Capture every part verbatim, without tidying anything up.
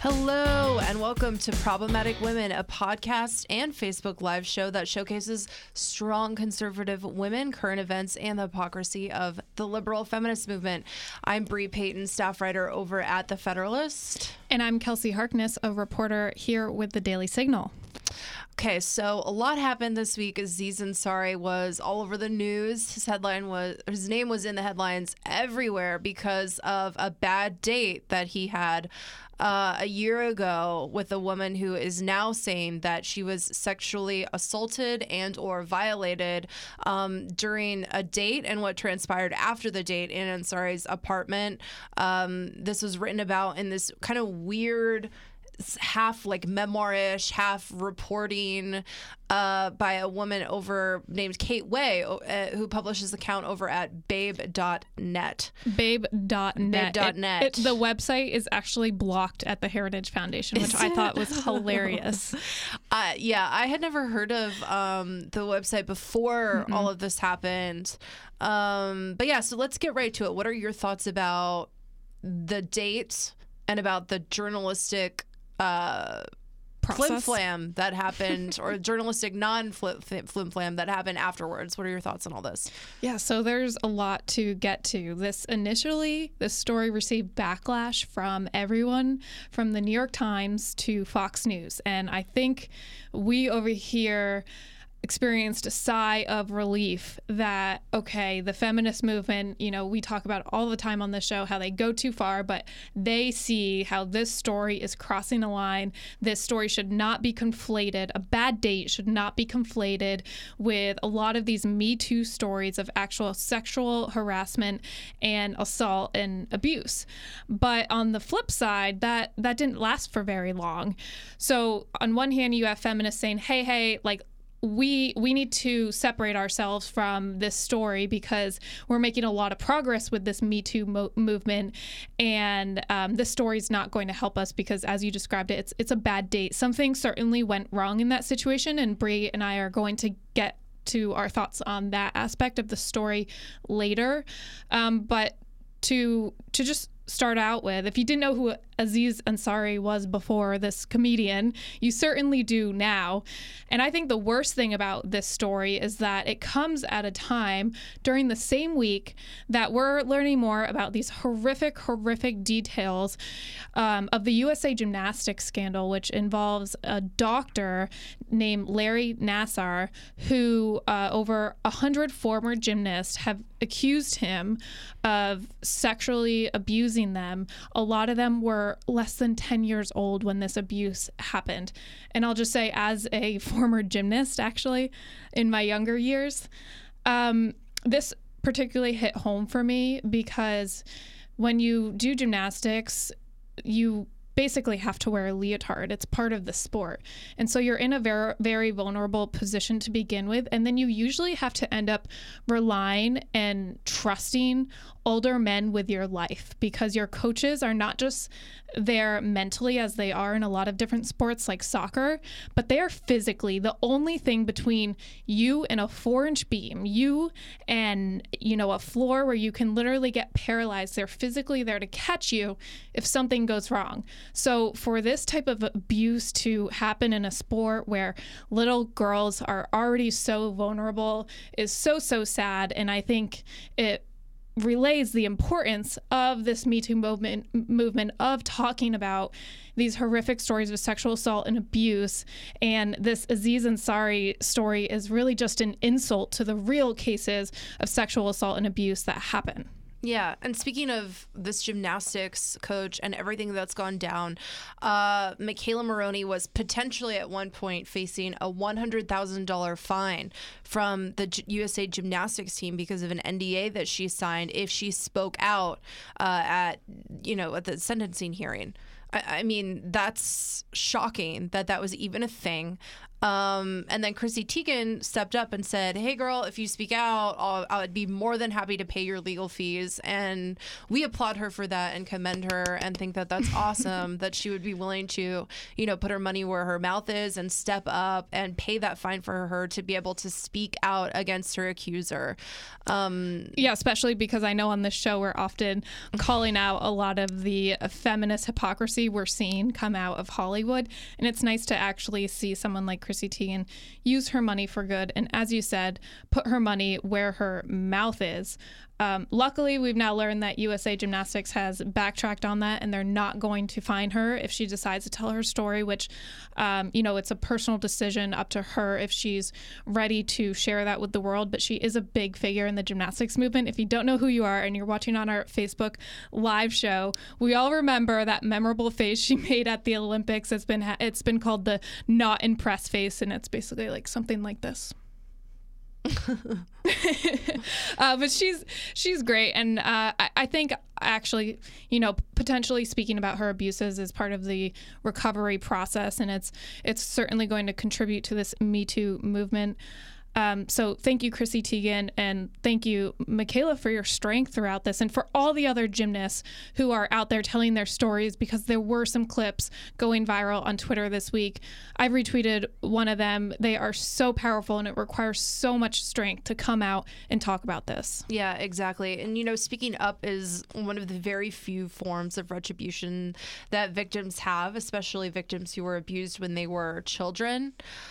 Hello and welcome to Problematic Women, a podcast and Facebook Live show that showcases strong conservative women, current events, and the hypocrisy of the liberal feminist movement. I'm Bree Payton, staff writer over at The Federalist. And I'm Kelsey Harkness, a reporter here with The Daily Signal. Okay, so a lot happened this week. Aziz Ansari was all over the news. His headline was, his name was in the headlines everywhere because of a bad date that he had uh, a year ago with a woman who is now saying that she was sexually assaulted and or violated um, during a date and what transpired after the date in Ansari's apartment. Um, this was written about in this kind of weird half like memoir-ish, half reporting uh, by a woman over named Kate Way, uh, who publishes the account over at babe dot net. babe dot net. babe dot net. It, it, the website is actually blocked at the Heritage Foundation, which I thought was hilarious. Uh, yeah, I had never heard of um, the website before Mm-mm. all of this happened. Um, but yeah, so let's get right to it. What are your thoughts about the date and about the journalistic uh flim flam that happened or journalistic non flim flam that happened afterwards? What are your thoughts on all this? Yeah, so there's a lot to get to. This initially, this story received backlash from everyone from the New York Times to Fox News. And I think we over here experienced a sigh of relief that, okay, the feminist movement, you know, we talk about all the time on this show how they go too far, but they see how this story is crossing a line. This story should not be conflated. A bad date should not be conflated with a lot of these Me Too stories of actual sexual harassment and assault and abuse. But on the flip side, that that didn't last for very long. So on one hand, you have feminists saying, hey, hey, like, we we need to separate ourselves from this story because we're making a lot of progress with this Me Too mo- movement, and um, this story is not going to help us because, as you described it, it's it's a bad date. Something certainly went wrong in that situation, and Bree and I are going to get to our thoughts on that aspect of the story later. Um, but to to just start out with, if you didn't know who Aziz Ansari was before, this comedian, you certainly do now. And I think the worst thing about this story is that it comes at a time during the same week that we're learning more about these horrific, horrific details um, of the U S A Gymnastics scandal, which involves a doctor named Larry Nassar, who uh, over one hundred former gymnasts have accused him of sexually abusing them. A lot of them were less than ten years old when this abuse happened. And I'll just say, as a former gymnast, actually, in my younger years, um, this particularly hit home for me because when you do gymnastics, you basically have to wear a leotard. It's part of the sport. And so you're in a very, very vulnerable position to begin with. And then you usually have to end up relying and trusting older men with your life because your coaches are not just there mentally as they are in a lot of different sports like soccer, but they are physically the only thing between you and a four inch beam, you and, you know, a floor where you can literally get paralyzed. They're physically there to catch you if something goes wrong. So for this type of abuse to happen in a sport where little girls are already so vulnerable is so, so sad. And I think it relays the importance of this Me Too movement, movement of talking about these horrific stories of sexual assault and abuse. And this Aziz Ansari story is really just an insult to the real cases of sexual assault and abuse that happen. Yeah, and speaking of this gymnastics coach and everything that's gone down, uh, Michaela Maroney was potentially at one point facing a one hundred thousand dollars fine from the G- U S A Gymnastics team because of an N D A that she signed if she spoke out uh, at, you know, at the sentencing hearing. I, I mean, that's shocking that that was even a thing. Um, and then Chrissy Teigen stepped up and said, hey, girl, if you speak out, I'll, I would be more than happy to pay your legal fees. And we applaud her for that and commend her and think that that's awesome that she would be willing to, you know, put her money where her mouth is and step up and pay that fine for her to be able to speak out against her accuser. Um, yeah, especially because I know on this show we're often calling out a lot of the feminist hypocrisy we're seeing come out of Hollywood. And it's nice to actually see someone like Chrissy Teigen use her money for good. And as you said, put her money where her mouth is. Um, luckily, we've now learned that U S A Gymnastics has backtracked on that, and they're not going to fine her if she decides to tell her story, which, um, you know, it's a personal decision up to her if she's ready to share that with the world. But she is a big figure in the gymnastics movement. If you don't know who you are and you're watching on our Facebook live show, we all remember that memorable face she made at the Olympics. It's been it's been called the not impressed face, and it's basically like something like this. uh, but she's she's great, and uh, I, I think actually, you know, potentially speaking about her abuses is part of the recovery process, and it's it's certainly going to contribute to this Me Too movement. Um, so thank you, Chrissy Teigen, and thank you, Michaela, for your strength throughout this, and for all the other gymnasts who are out there telling their stories, because there were some clips going viral on Twitter this week. I've retweeted one of them. They are so powerful, and it requires so much strength to come out and talk about this. Yeah, exactly. And, you know, speaking up is one of the very few forms of retribution that victims have, especially victims who were abused when they were children.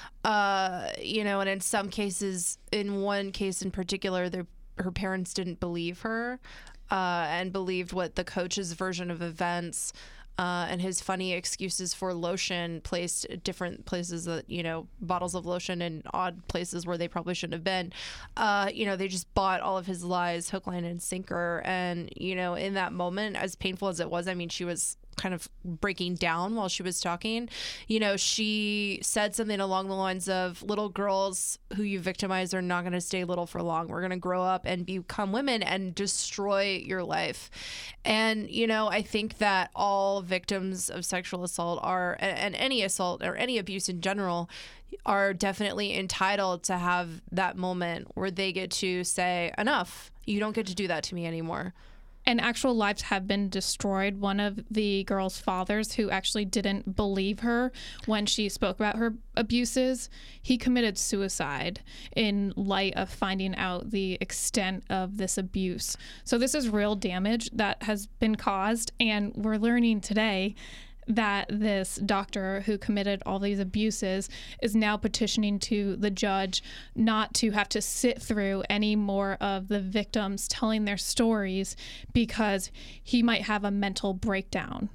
Uh, you know, and in some cases, in one case in particular, their, her parents didn't believe her uh, and believed what the coach's version of events uh, and his funny excuses for lotion placed at different places that, you know, bottles of lotion in odd places where they probably shouldn't have been. Uh, you know, they just bought all of his lies, hook, line, and sinker. And, you know, in that moment, as painful as it was, I mean, she was kind of breaking down while she was talking. You know, she said something along the lines of, little girls who you victimize are not going to stay little for long. We're going to grow up and become women and destroy your life. And, you know, I think that all victims of sexual assault are, and any assault or any abuse in general, are definitely entitled to have that moment where they get to say, enough, you don't get to do that to me anymore. And actual lives have been destroyed. One of the girl's fathers, who actually didn't believe her when she spoke about her abuses, he committed suicide in light of finding out the extent of this abuse. So this is real damage that has been caused, and we're learning today that this doctor who committed all these abuses is now petitioning to the judge not to have to sit through any more of the victims telling their stories, because he might have a mental breakdown.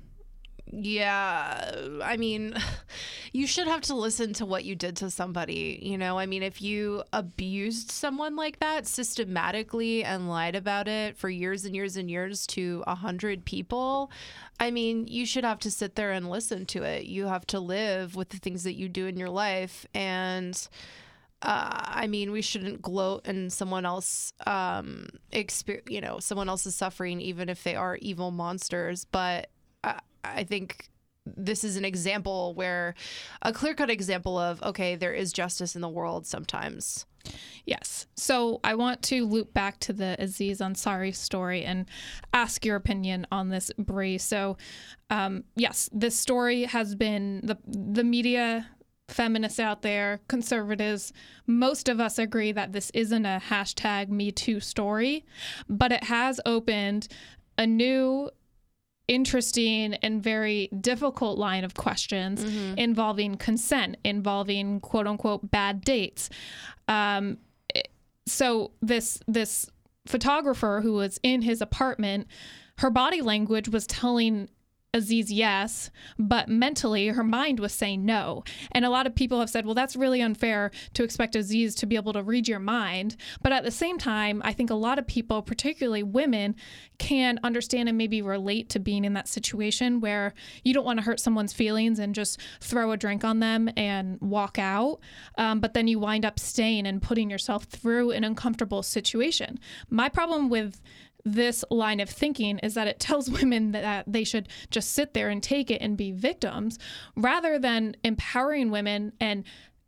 Yeah, I mean, you should have to listen to what you did to somebody, you know? I mean, if you abused someone like that systematically and lied about it for years and years and years to a hundred people, I mean, you should have to sit there and listen to it. You have to live with the things that you do in your life. And Uh, I mean, we shouldn't gloat in someone else, um, exper- you know, someone else's suffering, even if they are evil monsters. But I, I think this is an example where, a clear-cut example of, okay, there is justice in the world sometimes. Yes. So I want to loop back to the Aziz Ansari story and ask your opinion on this, Bree. So, um, yes, this story has been, the the media, feminists out there, conservatives, most of us agree that this isn't a hashtag Me Too story, but it has opened a new, interesting, and very difficult line of questions mm-hmm. involving consent, involving quote unquote bad dates. Um, so this this photographer who was in his apartment, her body language was telling Aziz yes, but mentally her mind was saying no. And a lot of people have said, well, that's really unfair to expect Aziz to be able to read your mind. But at the same time, I think a lot of people, particularly women, can understand and maybe relate to being in that situation where you don't want to hurt someone's feelings and just throw a drink on them and walk out. Um, but then you wind up staying and putting yourself through an uncomfortable situation. My problem with this line of thinking is that it tells women that they should just sit there and take it and be victims, rather than empowering women and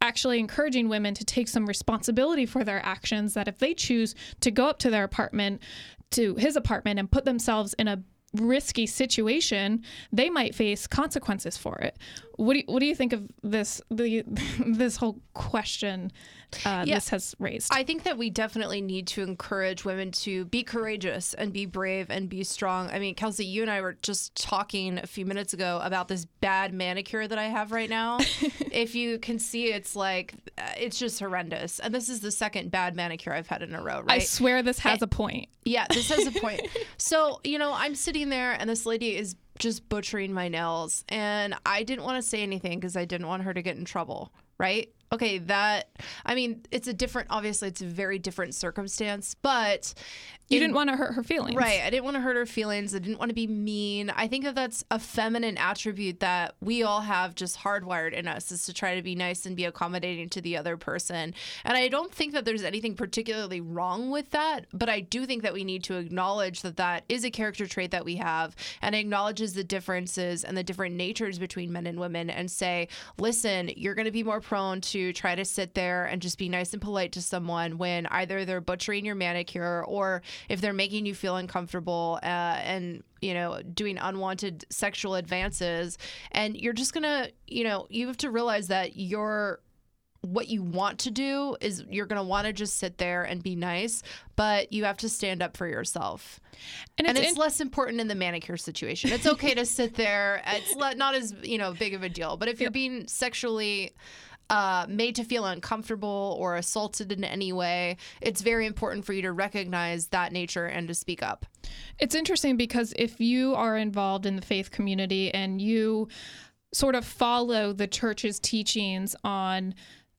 actually encouraging women to take some responsibility for their actions, that if they choose to go up to their apartment, to his apartment, and put themselves in a risky situation, they might face consequences for it. What do you, what do you think of this the this whole question uh, yeah. this has raised? I think that we definitely need to encourage women to be courageous and be brave and be strong. I mean, Kelsey, you and I were just talking a few minutes ago about this bad manicure that I have right now. If you can see, it's like, it's just horrendous. And this is the second bad manicure I've had in a row, right? I swear this has and, a point. Yeah, this has a point. So, you know, I'm sitting there and this lady is just butchering my nails, and I didn't want to say anything because I didn't want her to get in trouble, right? Okay, that, I mean, it's a different, obviously it's a very different circumstance, but you in, didn't want to hurt her feelings. Right. I didn't want to hurt her feelings. I didn't want to be mean. I think that that's a feminine attribute that we all have just hardwired in us, is to try to be nice and be accommodating to the other person. And I don't think that there's anything particularly wrong with that, but I do think that we need to acknowledge that that is a character trait that we have, and acknowledges the differences and the different natures between men and women, and say, listen, you're going to be more prone to try to sit there and just be nice and polite to someone when either they're butchering your manicure, or if they're making you feel uncomfortable uh, and, you know, doing unwanted sexual advances. And you're just going to, you know, you have to realize that you're, what you want to do is you're going to want to just sit there and be nice, but you have to stand up for yourself. And it's, and it's in- less important in the manicure situation. It's okay to sit there. It's not as, you know, big of a deal. But if you're being sexually Uh, made to feel uncomfortable or assaulted in any way, it's very important for you to recognize that nature and to speak up. It's interesting because if you are involved in the faith community and you sort of follow the church's teachings on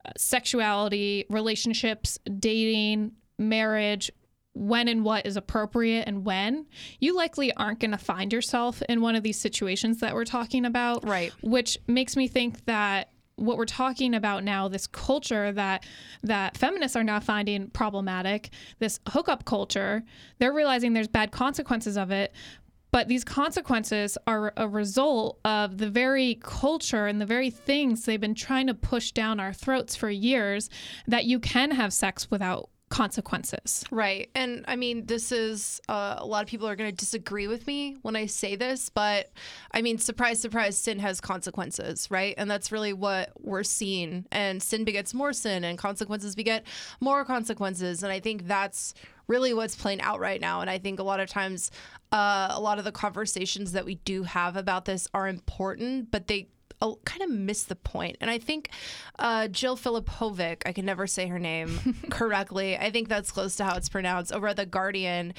sexuality, relationships, dating, marriage, when and what is appropriate and when, you likely aren't going to find yourself in one of these situations that we're talking about. Right. Which makes me think that what we're talking about now, this culture that that feminists are now finding problematic, this hookup culture, they're realizing there's bad consequences of it. But these consequences are a result of the very culture and the very things they've been trying to push down our throats for years, that you can have sex without consequences. Right. And I mean, this is, uh, a lot of people are going to disagree with me when I say this, but I mean, surprise, surprise, sin has consequences, right? And that's really what we're seeing. And sin begets more sin, and consequences beget more consequences. And I think that's really what's playing out right now. And I think a lot of times, uh, a lot of the conversations that we do have about this are important, but they I'll kind of miss the point. And I think uh, Jill Filipovic, I can never say her name correctly. I think that's close to how it's pronounced, over at The Guardian.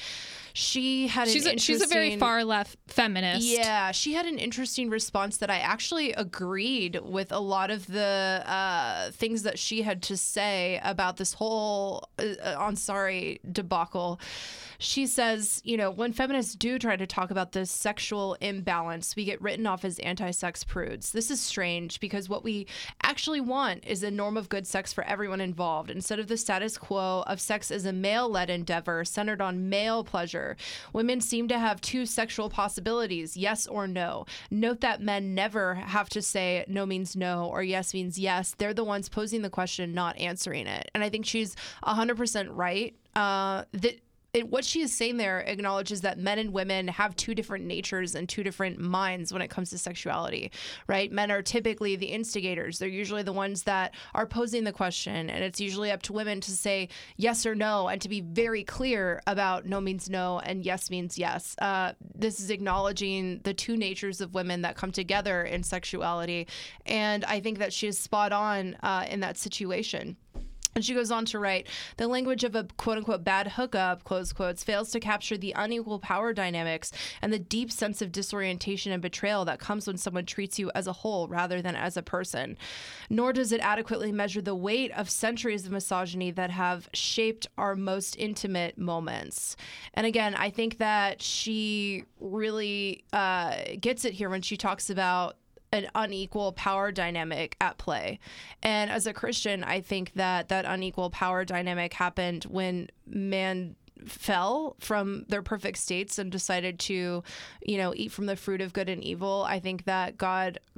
She had she's an a, interesting... She's a very far left feminist. Yeah, she had an interesting response that I actually agreed with a lot of the uh, things that she had to say about this whole uh, Ansari debacle. She says, you know, when feminists do try to talk about this sexual imbalance, we get written off as anti-sex prudes. This is strange because what we actually want is a norm of good sex for everyone involved, instead of the status quo of sex as a male-led endeavor centered on male pleasure. Women seem to have two sexual possibilities, yes or no. Note that men never have to say no means no or yes means yes. They're the ones posing the question, not answering it. And I think she's one hundred percent right. Uh, that It, what she is saying there acknowledges that men and women have two different natures and two different minds when it comes to sexuality, right? Men are typically the instigators. They're usually the ones that are posing the question, and it's usually up to women to say yes or no and to be very clear about no means no and yes means yes. Uh, this is acknowledging the two natures of women that come together in sexuality, and I think that she is spot on uh, in that situation. And she goes on to write, the language of a quote-unquote bad hookup, close quotes, fails to capture the unequal power dynamics and the deep sense of disorientation and betrayal that comes when someone treats you as a whole rather than as a person. Nor does it adequately measure the weight of centuries of misogyny that have shaped our most intimate moments. And again, I think that she really uh, gets it here when she talks about an unequal power dynamic at play. And as a Christian, I think that that unequal power dynamic happened when man fell from their perfect states and decided to, you know, eat from the fruit of good and evil. I think that God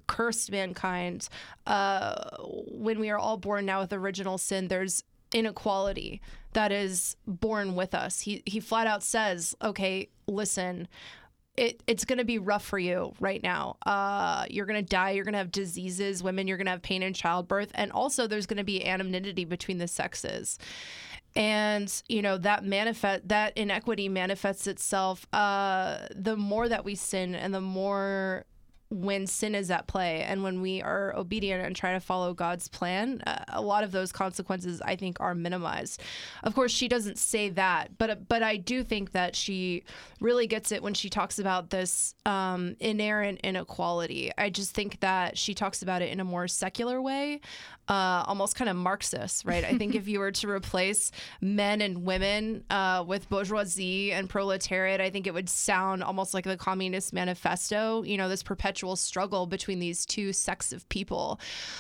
cursed mankind. Uh, when we are all born now with original sin, there's inequality that is born with us. He he flat out says, okay, listen, it, it's going to be rough for you right now. Uh, you're going to die. You're going to have diseases. Women, you're going to have pain in childbirth. And also there's going to be anonymity between the sexes. And, you know, that manifest that inequity manifests itself uh, the more that we sin and the more when sin is at play and when we are obedient and try to follow God's plan, uh, a lot of those consequences, I think, are minimized. Of course, she doesn't say that, but but I do think that she really gets it when she talks about this um, inherent inequality. I just think that she talks about it in a more secular way, uh, almost kind of Marxist, right? I think if you were to replace men and women uh, with bourgeoisie and proletariat, I think it would sound almost like the Communist Manifesto, you know, this perpetual struggle between these two sects of people.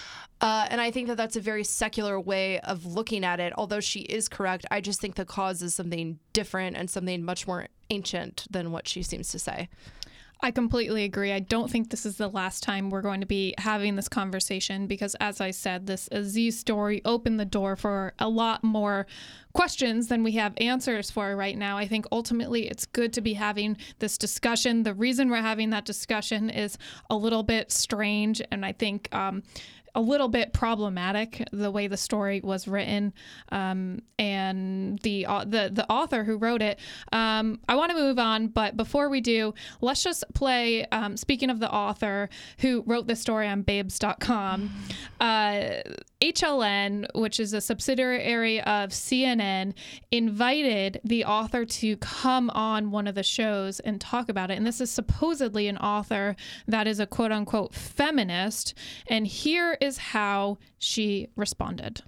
Uh, and I think that that's a very secular way of looking at it. Although she is correct, I just think the cause is something different and something much more ancient than what she seems to say. I completely agree. I don't think this is the last time we're going to be having this conversation because, as I said, this Aziz story opened the door for a lot more questions than we have answers for right now. I think ultimately it's good to be having this discussion. The reason we're having that discussion is a little bit strange, and I think um, a little bit problematic, the way the story was written, um, and the uh, the the author who wrote it. Um, I want to move on, but before we do, let's just play. Um, speaking of the author who wrote this story on Babes dot com, uh, H L N, which is a subsidiary of C N N, invited the author to come on one of the shows and talk about it. And this is supposedly an author that is a quote unquote feminist. And here is how she responded.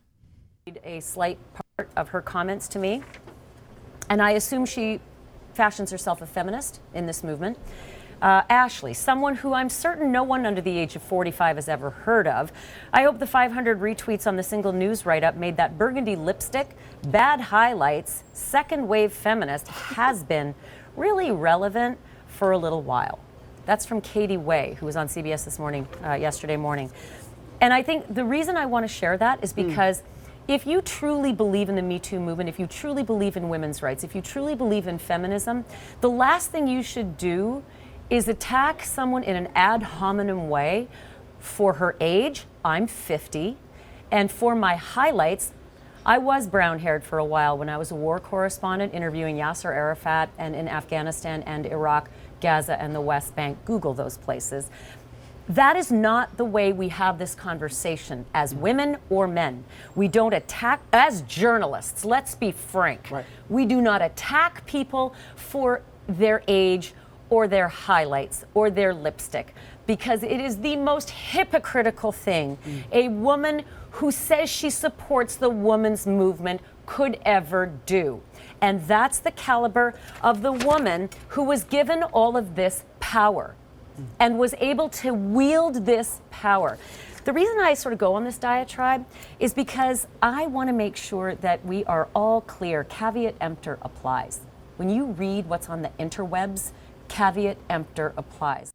A slight part of her comments to me, and I assume she fashions herself a feminist in this movement. Uh, Ashley, someone who I'm certain no one under the age of forty-five has ever heard of. I hope the five hundred retweets on the single news write-up made that burgundy lipstick, bad highlights, second wave feminist has been really relevant for a little while. That's from Katie Way, who was on C B S this morning, uh, yesterday morning. And I think the reason I want to share that is because mm. if you truly believe in the Me Too movement, if you truly believe in women's rights, if you truly believe in feminism, the last thing you should do is attack someone in an ad hominem way for her age. I'm fifty. And for my highlights, I was brown-haired for a while when I was a war correspondent interviewing Yasser Arafat and in Afghanistan and Iraq, Gaza, and the West Bank. Google those places. That is not the way we have this conversation as women or men. We don't attack, as journalists, let's be frank. Right. We do not attack people for their age or their highlights or their lipstick, because it is the most hypocritical thing mm. a woman who says she supports the women's movement could ever do. And that's the caliber of the woman who was given all of this power and was able to wield this power. The reason I sort of go on this diatribe is because I want to make sure that we are all clear. Caveat emptor applies. When you read what's on the interwebs, caveat emptor applies.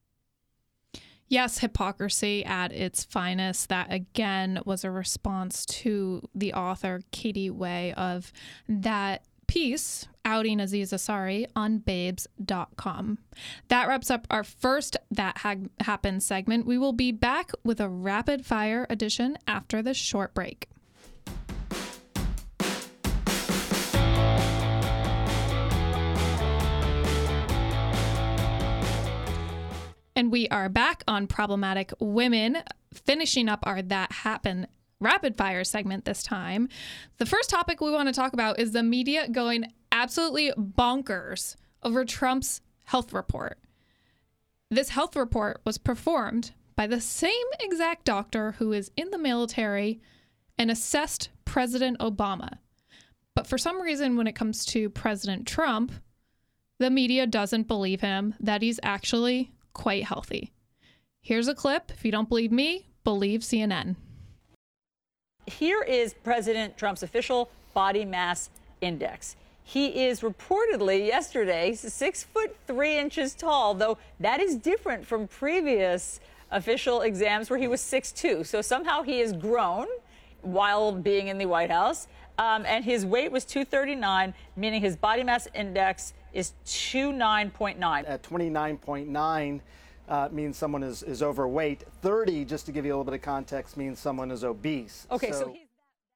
Yes, hypocrisy at its finest. That, again, was a response to the author, Katie Way, of that piece outing Aziz Ansari on Babes dot com. That wraps up our first That ha- Happened segment. We will be back with a rapid fire edition after this short break. And we are back on Problematic Women, finishing up our That Happened rapid fire segment this time. The first topic we want to talk about is the media going absolutely bonkers over Trump's health report. This health report was performed by the same exact doctor who is in the military and assessed President Obama. But for some reason, when it comes to President Trump, the media doesn't believe him that he's actually quite healthy. Here's a clip. If you don't believe me, believe C N N. Here is President Trump's official body mass index. He is reportedly yesterday six foot three inches tall, though that is different from previous official exams where he was six two. So somehow he has grown while being in the White House. Um, and his weight was two thirty-nine, meaning his body mass index is twenty-nine point nine. At twenty-nine point nine uh, means someone is, is overweight. thirty, just to give you a little bit of context, means someone is obese. Okay, so, so he's...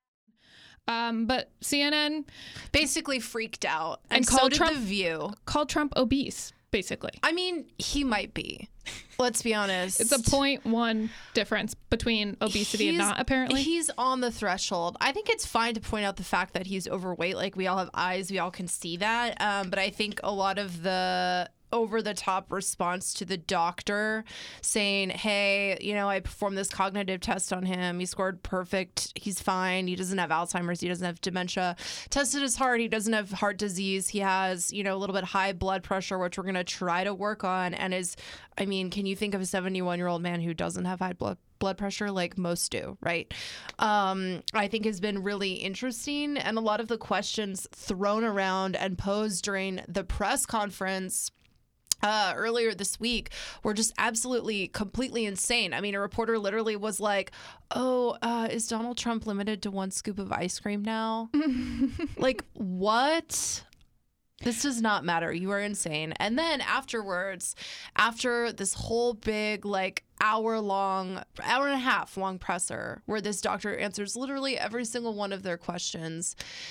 Um, but C N N basically freaked out, and, and so called did Trump, The View. Called Trump obese, basically. I mean, he might be. Let's be honest. It's a point one difference between obesity he's, and not, apparently. He's on the threshold. I think it's fine to point out the fact that he's overweight. Like, we all have eyes. We all can see that. Um, but I think a lot of the over-the-top response to the doctor saying, hey, you know, I performed this cognitive test on him. He scored perfect. He's fine. He doesn't have Alzheimer's. He doesn't have dementia. Tested his heart. He doesn't have heart disease. He has, you know, a little bit high blood pressure, which we're going to try to work on. And is, I mean, can you think of a seventy-one-year-old man who doesn't have high blood blood pressure? Like most do, right? Um, I think has been really interesting. And a lot of the questions thrown around and posed during the press conference Uh, earlier this week were just absolutely completely insane. I mean, a reporter literally was like, oh, uh, is Donald Trump limited to one scoop of ice cream now? Like, what? This does not matter. You are insane. And then afterwards, after this whole big, like, hour long, hour and a half long presser where this doctor answers literally every single one of their questions,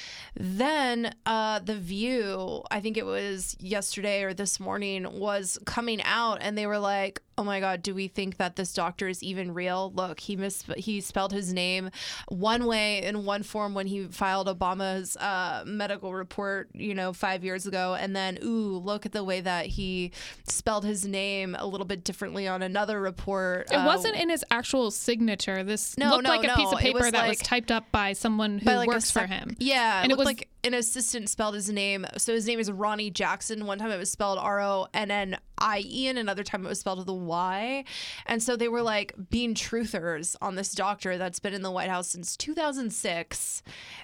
then uh, The View, I think it was yesterday or this morning, was coming out and they were like, oh my God, do we think that this doctor is even real? Look, he mis- he spelled his name one way in one form when he filed Obama's uh, medical report, you know, five years ago. And then, ooh, look at the way that he spelled his name a little bit differently on another report. It uh, wasn't in his actual signature. This no, looked no, like a no. piece of paper was that like, was typed up by someone who by like works sec- for him. Yeah, and it, it was was like an assistant spelled his name. So his name is Ronnie Jackson. One time it was spelled R O N N I E, and another time it was spelled with a Y. And so they were like being truthers on this doctor that's been in the White House since two thousand six,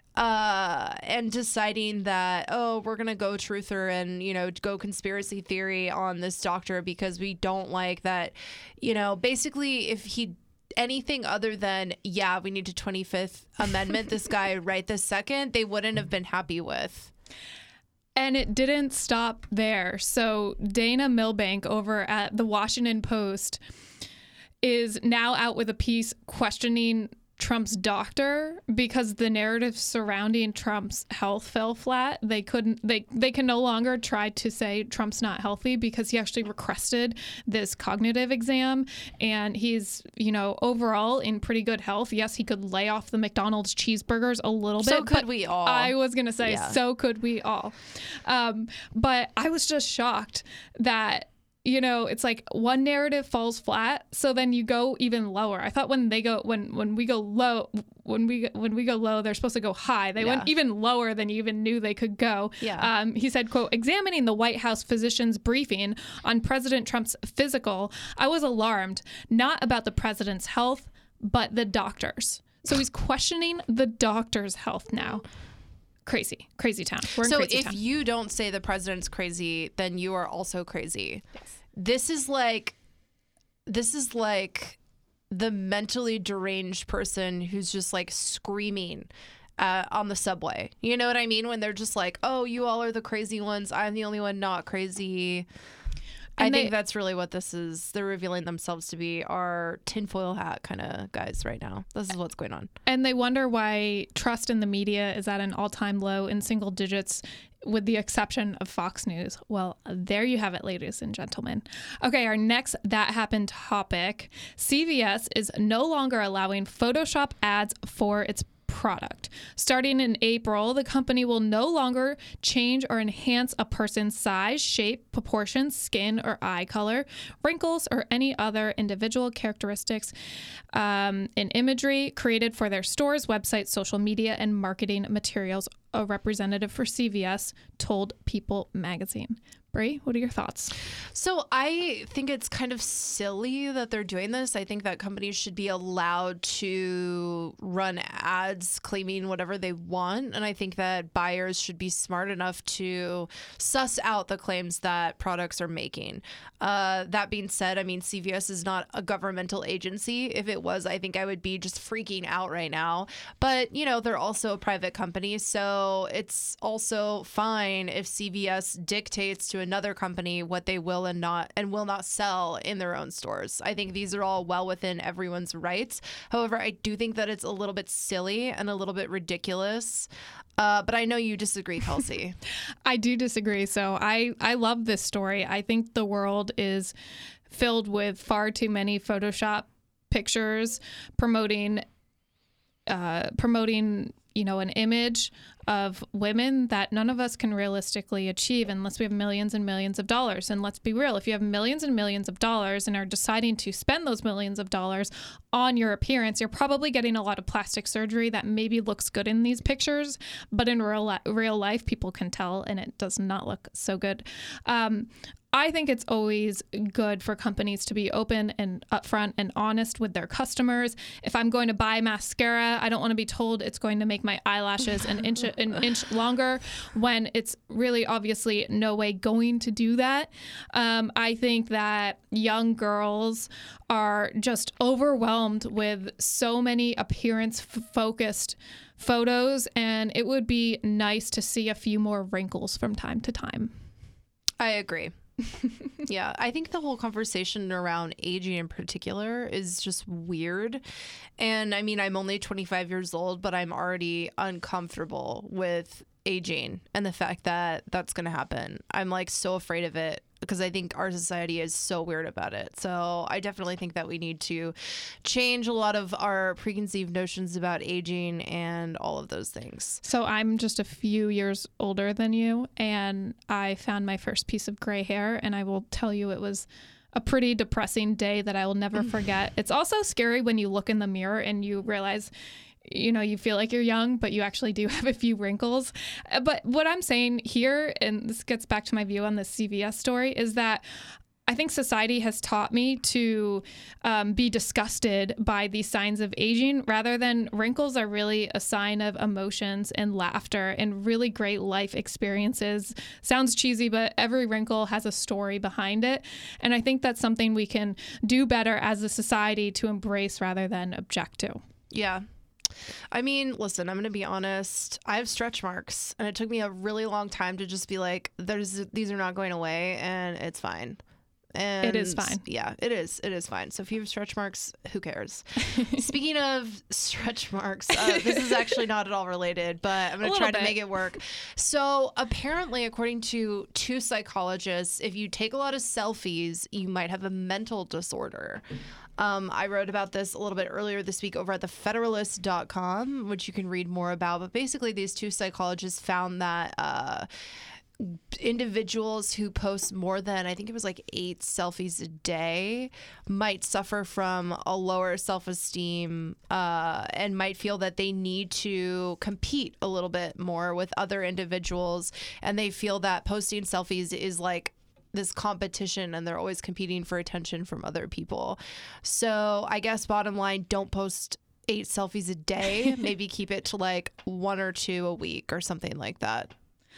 uh, and deciding that, oh, we're going to go truther and, you know, go conspiracy theory on this doctor because we don't like that, you know, basically if he anything other than, yeah, we need to twenty-fifth Amendment this guy right this second, they wouldn't have been happy with. And it didn't stop there. So Dana Milbank over at the Washington Post is now out with a piece questioning Trump's doctor because the narrative surrounding Trump's health fell flat. They couldn't they they can no longer try to say Trump's not healthy because he actually requested this cognitive exam and he's, you know, overall in pretty good health. Yes, he could lay off the McDonald's cheeseburgers a little bit. So could but we all. I was going to say, Yeah. so could we all. Um, but I was just shocked that, you know, it's like one narrative falls flat, so then you go even lower. I thought when they go when when we go low when we when we go low, they're supposed to go high. They Yeah. went even lower than you even knew they could go. Yeah. Um, he said, "quote Examining the White House physician's briefing on President Trump's physical, I was alarmed not about the president's health, but the doctor's." So he's questioning the doctor's health now. Crazy, crazy town. We're in So crazy if town. you don't say the president's crazy, then you are also crazy. Yes. This is like, this is like the mentally deranged person who's just like screaming uh, on the subway. You know what I mean? When they're just like, oh, you all are the crazy ones. I'm the only one not crazy. I And think they- that's really what this is. They're revealing themselves to be our tinfoil hat kind of guys right now. This is what's going on. And they wonder why trust in the media is at an all-time low in single digits, with the exception of Fox News. Well, there you have it, ladies and gentlemen. Okay, our next That Happened topic. C V S is no longer allowing Photoshop ads for its product. Starting in April, the company will no longer change or enhance a person's size, shape, proportions, skin or eye color, wrinkles, or any other individual characteristics um, in imagery created for their stores, websites, social media, and marketing materials a representative for C V S told People magazine. Brie, what are your thoughts? So I think it's kind of silly that they're doing this. I think that companies should be allowed to run ads claiming whatever they want. And I think that buyers should be smart enough to suss out the claims that products are making. Uh, that being said, I mean, C V S is not a governmental agency. If it was, I think I would be just freaking out right now. But, you know, they're also a private company. So it's also fine if C V S dictates to another company what they will and not and will not sell in their own stores. I think these are all well within everyone's rights. However, I do think that it's a little bit silly and a little bit ridiculous. Uh, but I know you disagree, Kelsey. I do disagree. So I, I love this story. I think the world is filled with far too many Photoshop pictures promoting uh, promoting you know, an image of women that none of us can realistically achieve unless we have millions and millions of dollars. And let's be real, if you have millions and millions of dollars and are deciding to spend those millions of dollars on your appearance, you're probably getting a lot of plastic surgery that maybe looks good in these pictures, but in real, li- real life, people can tell, and it does not look so good. Um, I think it's always good for companies to be open and upfront and honest with their customers. If I'm going to buy mascara, I don't want to be told it's going to make my eyelashes an inch an inch longer when it's really obviously no way going to do that. Um, I think that young girls are just overwhelmed with so many appearance-focused photos, and it would be nice to see a few more wrinkles from time to time. I agree. Yeah, I think the whole conversation around aging in particular is just weird. And I mean, I'm only twenty-five years old, but I'm already uncomfortable with aging and the fact that that's going to happen. I'm like so afraid of it because I think our society is so weird about it. So I definitely think that we need to change a lot of our preconceived notions about aging and all of those things. So I'm just a few years older than you, and I found my first piece of gray hair, and I will tell you it was a pretty depressing day that I will never forget. It's also scary when you look in the mirror and you realize, you know, you feel like you're young, but you actually do have a few wrinkles. But what I'm saying here, and this gets back to my view on the C V S story, is that I think society has taught me to um, be disgusted by these signs of aging rather than wrinkles are really a sign of emotions and laughter and really great life experiences. Sounds cheesy, but every wrinkle has a story behind it. And I think that's something we can do better as a society to embrace rather than object to. Yeah. I mean, listen, I'm going to be honest. I have stretch marks, and it took me a really long time to just be like, "There's these are not going away, and it's fine." And it is fine. Yeah, it is. It is fine. So if you have stretch marks, who cares? Speaking of stretch marks, uh, this is actually not at all related, but I'm going to try bit. to make it work. So apparently, according to two psychologists, if you take a lot of selfies, you might have a mental disorder. Um, I wrote about this a little bit earlier this week over at the federalist dot com, which you can read more about. But basically, these two psychologists found that uh, individuals who post more than, I think it was like eight selfies a day, might suffer from a lower self-esteem uh, and might feel that they need to compete a little bit more with other individuals. And they feel that posting selfies is like this competition, and they're always competing for attention from other people. So I guess bottom line, don't post eight selfies a day. Maybe keep it to like one or two a week or something like that.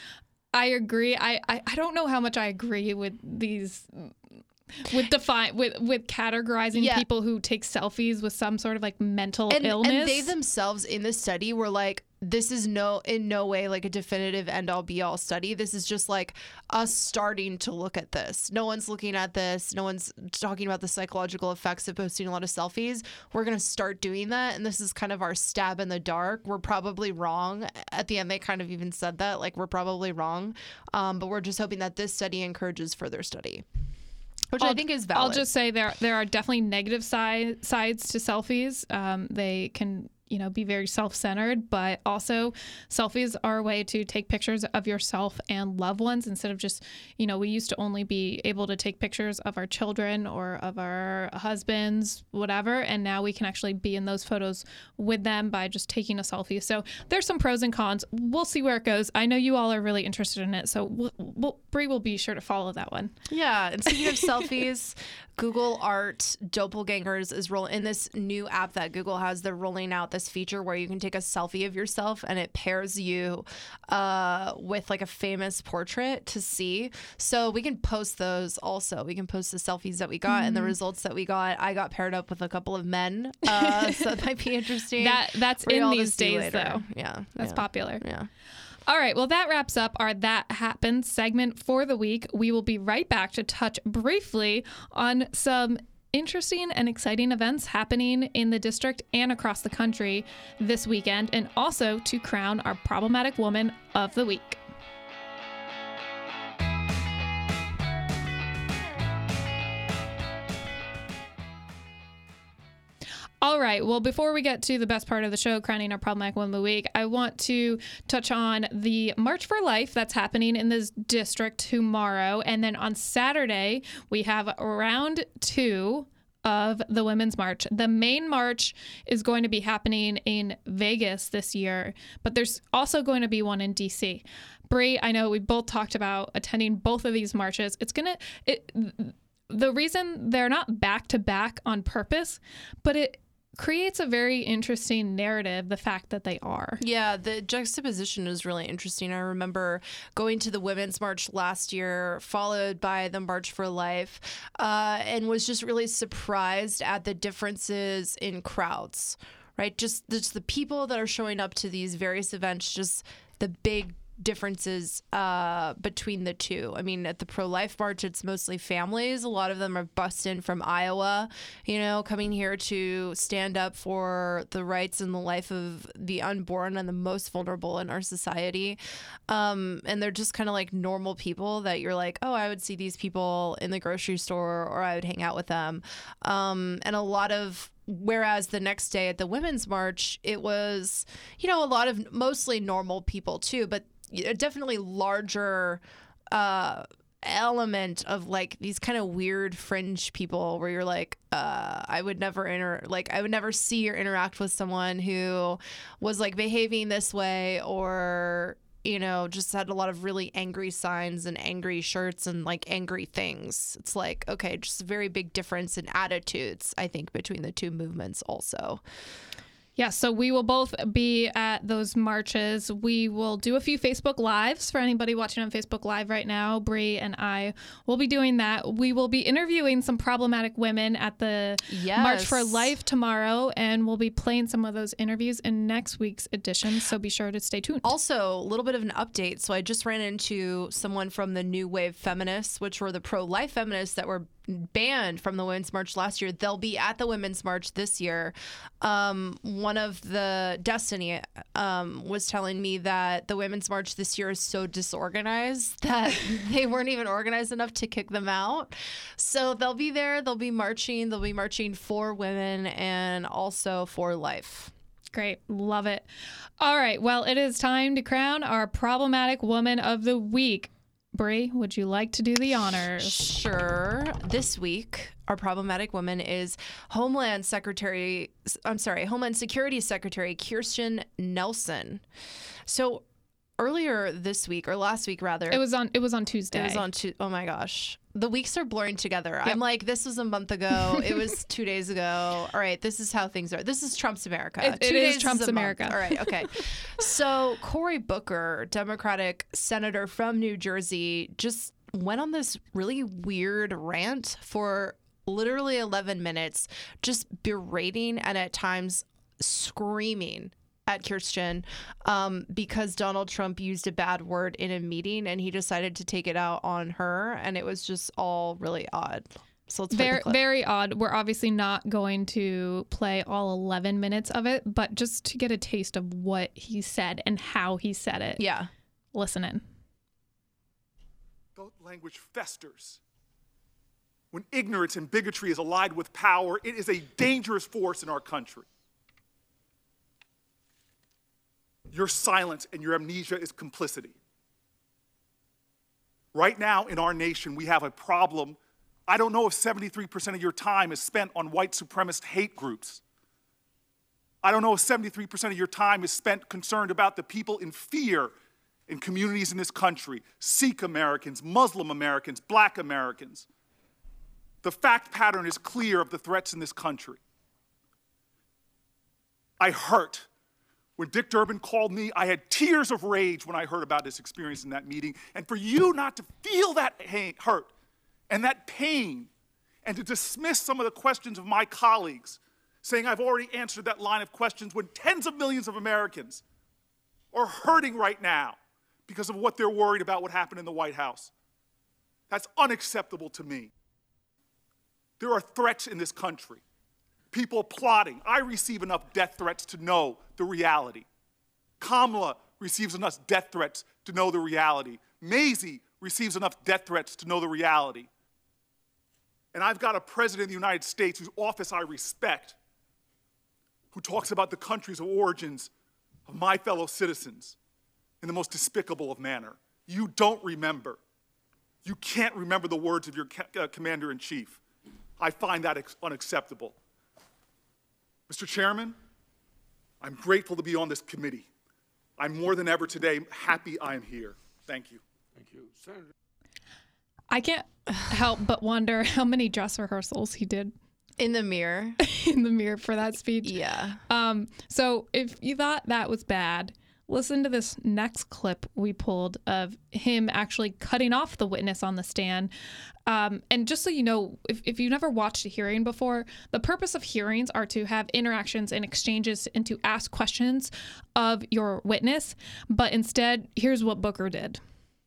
I agree. I, I, I don't know how much I agree with these, with define with with categorizing Yeah. people who take selfies with some sort of like mental And, illness. and they themselves in this study were like, this is no in no way like a definitive end all be all study. This is just like us starting to look at this. No one's looking at this. No one's talking about the psychological effects of posting a lot of selfies. We're going to start doing that. And this is kind of our stab in the dark. We're probably wrong. At the end, they kind of even said that, like, we're probably wrong. Um, but we're just hoping that this study encourages further study, which I'll, I think is valid. I'll just say there there are definitely negative side, sides to selfies. Um, they can you know, be very self-centered, but also selfies are a way to take pictures of yourself and loved ones instead of just, you know, we used to only be able to take pictures of our children or of our husbands, whatever, and now we can actually be in those photos with them by just taking a selfie. So there's some pros and cons. We'll see where it goes. I know you all are really interested in it, so we'll, we'll, Brie will be sure to follow that one. Yeah, and speaking of selfies, Google Art Doppelgangers is rolling in this new app that Google has. They're rolling out this feature where you can take a selfie of yourself and it pairs you uh, with like a famous portrait to see. So we can post those also. We can post the selfies that we got mm-hmm. and the results that we got. I got paired up with a couple of men, uh, so that might be interesting. That that's in these days though. Yeah, that's yeah. popular. Yeah. All right, well, that wraps up our That Happened segment for the week. We will be right back to touch briefly on some interesting and exciting events happening in the district and across the country this weekend, and also to crown our Problematic Woman of the Week. All right. Well, before we get to the best part of the show, crowning our Problematic Woman of the Week, I want to touch on the March for Life that's happening in this district tomorrow. And then on Saturday, we have round two of the Women's March. The main march is going to be happening in Vegas this year, but there's also going to be one in D C. Brie, I know we both talked about attending both of these marches. It's going to... It, the reason they're not back to back on purpose, but it creates a very interesting narrative, the fact that they are. Yeah, the juxtaposition is really interesting. I remember going to the Women's March last year, followed by the March for Life, uh, and was just really surprised at the differences in crowds, right? Just, just the people that are showing up to these various events, just the big differences uh, between the two. I mean, at the pro-life march, it's mostly families. A lot of them are bussed in from Iowa, you know, coming here to stand up for the rights and the life of the unborn and the most vulnerable in our society. Um, and they're just kind of like normal people that you're like, oh, I would see these people in the grocery store or I would hang out with them. Um, and a lot of Whereas the next day at the Women's March, it was, you know, a lot of mostly normal people too, but a definitely larger uh, element of like these kind of weird fringe people where you're like, uh, I would never inter like I would never see or interact with someone who was like behaving this way or, you know, just had a lot of really angry signs and angry shirts and like angry things. It's like, okay, just a very big difference in attitudes, I think, between the two movements also. Yeah, so we will both be at those marches. We will do a few Facebook Lives for anybody watching on Facebook Live right now. Brie and I will be doing that. We will be interviewing some problematic women at the yes. March for Life tomorrow, and we'll be playing some of those interviews in next week's edition, so be sure to stay tuned. Also, a little bit of an update. So I just ran into someone from the New Wave Feminists, which were the pro-life feminists that were banned from the Women's March last year. They'll be at the Women's March this year. Um, one of the Destiny um, was telling me that the Women's March this year is so disorganized that they weren't even organized enough to kick them out. So they'll be there. They'll be marching. They'll be marching for women and also for life. Great. Love it. All right. Well, it is time to crown our Problematic Woman of the Week. Brie, would you like to do the honors? Sure. This week, our problematic woman is Homeland Secretary, I'm sorry, Homeland Security Secretary Kirstjen Nielsen. So earlier this week, or last week rather. It was on It was on Tuesday. It was on Tuesday. Oh my gosh. The weeks are blurring together. Yep. I'm like, this was a month ago. It was two days ago. All right, this is how things are. This is Trump's America. It, two it days is Trump's is America. Month. All right, okay. So Cory Booker, Democratic senator from New Jersey, just went on this really weird rant for literally eleven minutes, just berating and at times screaming at Kirstjen um, because Donald Trump used a bad word in a meeting and he decided to take it out on her, and it was just all really odd. So let's play very, the clip. very odd. We're obviously not going to play all eleven minutes of it, but just to get a taste of what he said and how he said it. Yeah. Listen in. Adult language festers. When ignorance and bigotry is allied with power, it is a dangerous force in our country. your silence and your amnesia is complicity. Right now in our nation, we have a problem. I don't know if seventy-three percent of your time is spent on white supremacist hate groups. I don't know if seventy-three percent of your time is spent concerned about the people in fear in communities in this country, Sikh Americans, Muslim Americans, Black Americans. The fact pattern is clear of the threats in this country. I hurt. When Dick Durbin called me, I had tears of rage when I heard about his experience in that meeting. And for you not to feel that hurt and that pain and to dismiss some of the questions of my colleagues, saying I've already answered that line of questions when tens of millions of Americans are hurting right now because of what they're worried about what happened in the White House. That's unacceptable to me. There are threats in this country. People plotting. I receive enough death threats to know the reality. Kamala receives enough death threats to know the reality. Mazie receives enough death threats to know the reality. And I've got a president of the United States whose office I respect, who talks about the countries of origins of my fellow citizens in the most despicable of manner. You don't remember. You can't remember the words of your uh, commander-in-chief. I find that ex- unacceptable. Mister Chairman, I'm grateful to be on this committee. I'm more than ever today happy I am here. Thank you. Thank you. Senator. I can't help but wonder how many dress rehearsals he did In the mirror. in the mirror for that speech. Yeah. Um, so if you thought that was bad, listen to this next clip we pulled of him actually cutting off the witness on the stand. Um, and just so you know, if, if you've never watched a hearing before, the purpose of hearings are to have interactions and exchanges and to ask questions of your witness. But instead, here's what Booker did.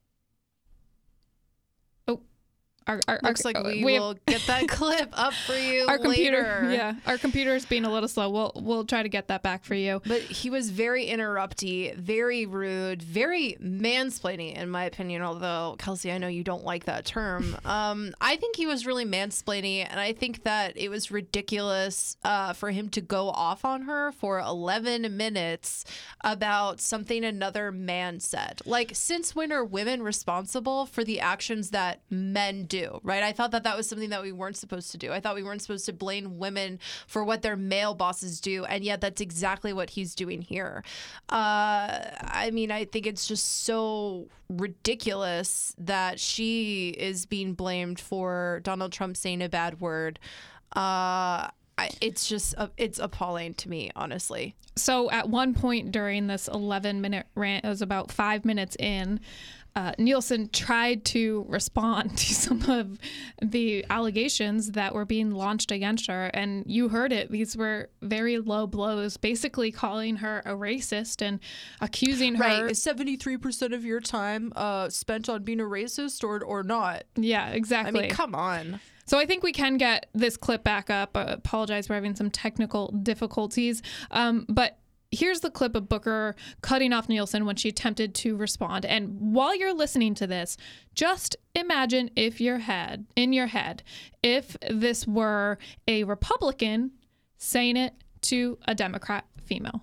Our, our, Looks our, like we, we will get that clip up for you our later. computer, yeah, our computer is being a little slow. We'll we'll try to get that back for you. But he was very interrupty, very rude, very mansplaining, in my opinion. Although, Kelsey, I know you don't like that term. Um, I think he was really mansplaining, and I think that it was ridiculous uh, for him to go off on her for eleven minutes about something another man said. Like, since when are women responsible for the actions that men do? Right? I thought that that was something that we weren't supposed to do. I thought we weren't supposed to blame women for what their male bosses do, and yet that's exactly what he's doing here. Uh, I mean, I think it's just so ridiculous that she is being blamed for Donald Trump saying a bad word. Uh, I, it's just, uh, it's appalling to me, honestly. So at one point during this eleven minute rant, it was about five minutes in, Uh, Nielsen tried to respond to some of the allegations that were being launched against her. And you heard it. These were very low blows, basically calling her a racist and accusing her. Right. Is seventy-three percent of your time uh, spent on being a racist or, or not? Yeah, exactly. I mean, come on. So I think we can get this clip back up. I apologize for having some technical difficulties. Um, but here's the clip of Booker cutting off Nielsen when she attempted to respond. And while you're listening to this, just imagine if your head, in your head, if this were a Republican saying it to a Democrat female.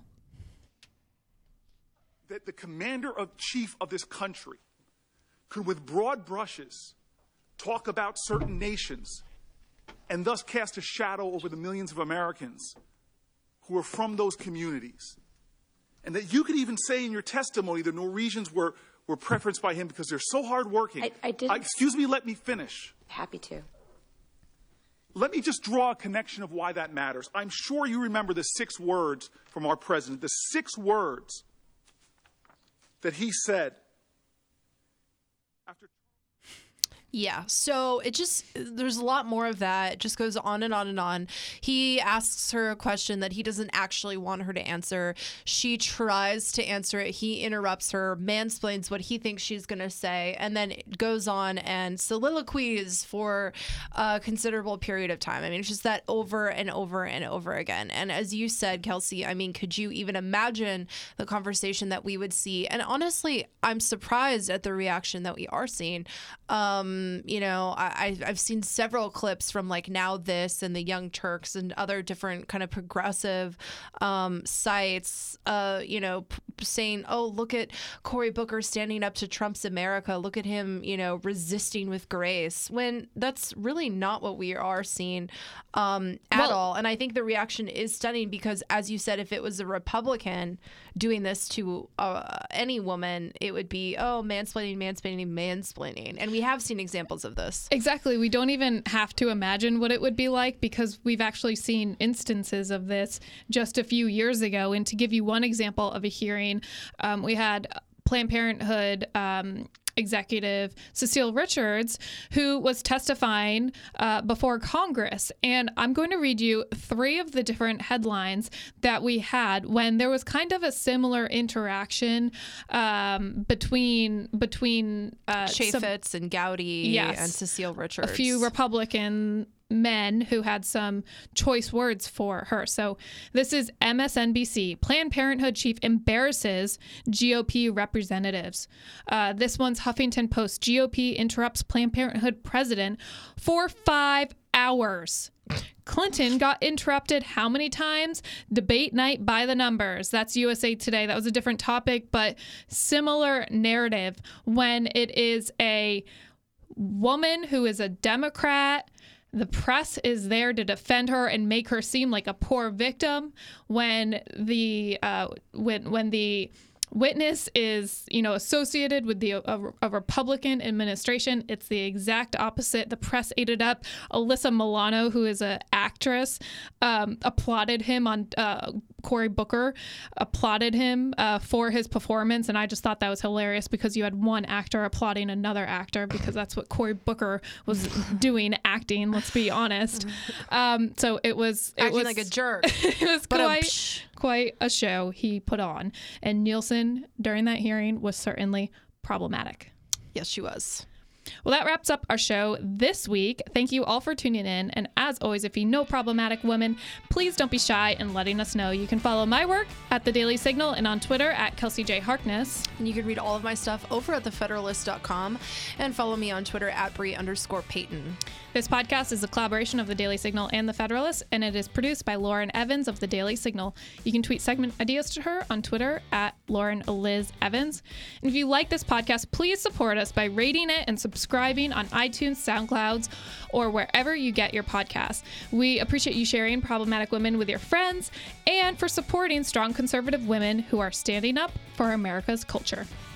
That the commander-in-chief of this country could, with broad brushes, talk about certain nations and thus cast a shadow over the millions of Americans who are from those communities. And that you could even say in your testimony the Norwegians were, were preferenced by him because they're so hardworking. I, I did. Uh, excuse me, let me finish. Happy to. Let me just draw a connection of why that matters. I'm sure you remember the six words from our president, the six words that he said after. Yeah, so it just, there's a lot more of that. It just goes on and on and on. He asks her a question that he doesn't actually want her to answer. She tries to answer it. He interrupts her, mansplains what he thinks she's going to say, and then it goes on and soliloquies for a considerable period of time. I mean, it's just that over and over and over again. And as you said, Kelsey, I mean, could you even imagine the conversation that we would see? And honestly, I'm surprised at the reaction that we are seeing. Um, You know, I, I've seen several clips from like Now This and the Young Turks and other different kind of progressive um, sites, uh, you know, p- saying, oh, look at Cory Booker standing up to Trump's America. Look at him, you know, resisting with grace, when that's really not what we are seeing um, at Well, all. And I think the reaction is stunning because, as you said, if it was a Republican doing this to uh, any woman, it would be, oh, mansplaining, mansplaining, mansplaining. And we have seen examples of this. Exactly. We don't even have to imagine what it would be like because we've actually seen instances of this just a few years ago. And to give you one example of a hearing, um, we had Planned Parenthood um, executive Cecile Richards, who was testifying uh, before Congress. And I'm going to read you three of the different headlines that we had when there was kind of a similar interaction um, between between uh, Chaffetz some, and Gowdy yes, and Cecile Richards. A few Republican men who had some choice words for her. So this is M S N B C. Planned Parenthood chief embarrasses G O P representatives. Uh, this one's Huffington Post. G O P interrupts Planned Parenthood president for five hours. Clinton got interrupted how many times? Debate night by the numbers. That's U S A Today. That was a different topic, but similar narrative when it is a woman who is a Democrat. The press is there to defend her and make her seem like a poor victim when the uh, when when the witness is, you know, associated with the a, a Republican administration. It's the exact opposite. The press ate it up. Alyssa Milano, who is an actress, um, applauded him on uh, Cory Booker, applauded him uh, for his performance. And I just thought that was hilarious because you had one actor applauding another actor because that's what Cory Booker was doing, acting, let's be honest. Um, so it was... It Acting was, like a jerk. It was But, um, quite, psh. quite a show he put on. And Nielsen, during that hearing, was certainly problematic. Yes, she was. Well, that wraps up our show this week. Thank you all for tuning in. And as always, if you know problematic women, please don't be shy in letting us know. You can follow my work at The Daily Signal and on Twitter at Kelsey J. Harkness. And you can read all of my stuff over at the federalist dot com and follow me on Twitter at Brie underscore Payton. This podcast is a collaboration of The Daily Signal and The Federalist, and it is produced by Lauren Evans of The Daily Signal. You can tweet segment ideas to her on Twitter at Lauren Eliz Evans. And if you like this podcast, please support us by rating it and subscribing on iTunes, SoundClouds, or wherever you get your podcasts. We appreciate you sharing problematic women with your friends and for supporting strong conservative women who are standing up for America's culture.